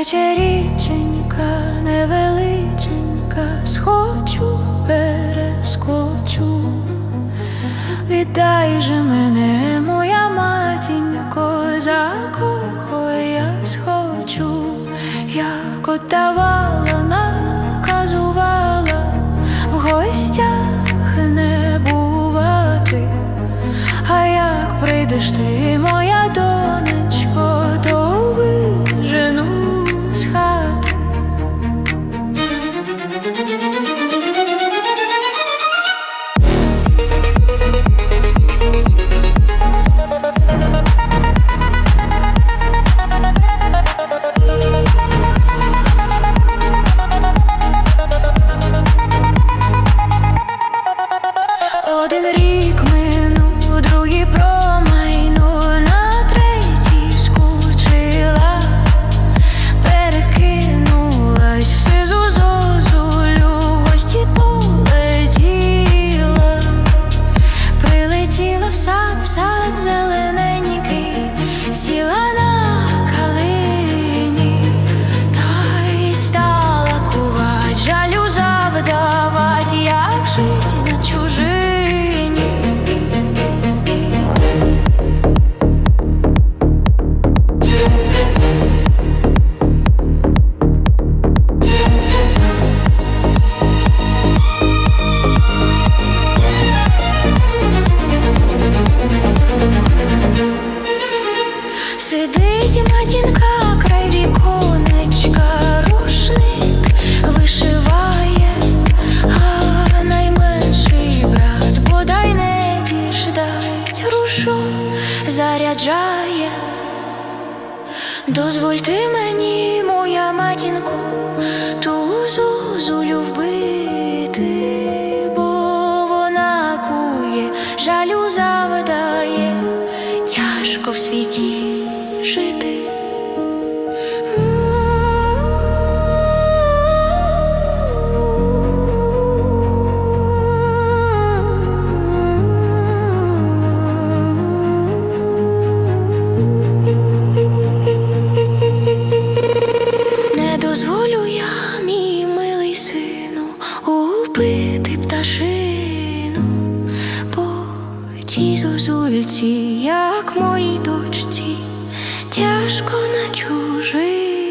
Тече річенька, невеличенька, схочу, перескочу. Віддай же мене, моя матінько, за кого я схочу. Як отдавала, наказувала в гостях не бувати. А як прийдеш ти, моя донечко, то вижену з хати. Один рік минув, другий промайнув, на третій скучила, перекинулась в сизу зозулю, в гості полетіла. Прилетіла в сад зелененький, сіла на калині, та й стала кувать, жалю завдавать, як жить на чужині. Сидить матінка край віконечка, рушник вишиває, а найменший брат бодай не діждать, рушу заряджає. Дозвольте мені, моя матінко, ту зозулю вбити, бо вона кує, жалю завдає, тяжко в світі жити. Не дозволю я, мій милий сину, убити пташину, бо тій зозульці, як моїй дочці, тяжко на чужині.